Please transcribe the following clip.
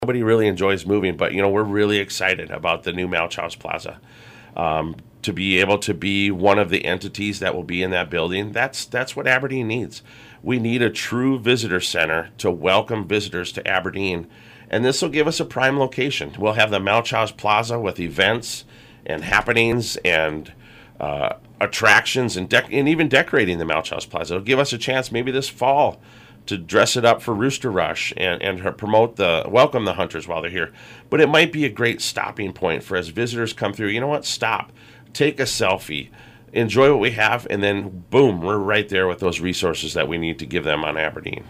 Nobody really enjoys moving, but we're really excited about the new Mouch House Plaza. To be able to be one of the entities that will be in that building, that's what Aberdeen needs. We need a true visitor center to welcome visitors to Aberdeen, and this will give us a prime location. We'll have the Mouch House Plaza with events and happenings and attractions and even decorating the Mouch House Plaza. It'll give us a chance maybe this fall to dress it up for Rooster Rush and promote welcome the hunters while they're here. But it might be a great stopping point for as visitors come through. You know what? Stop, take a selfie, enjoy what we have, and then boom, we're right there with those resources that we need to give them on Aberdeen.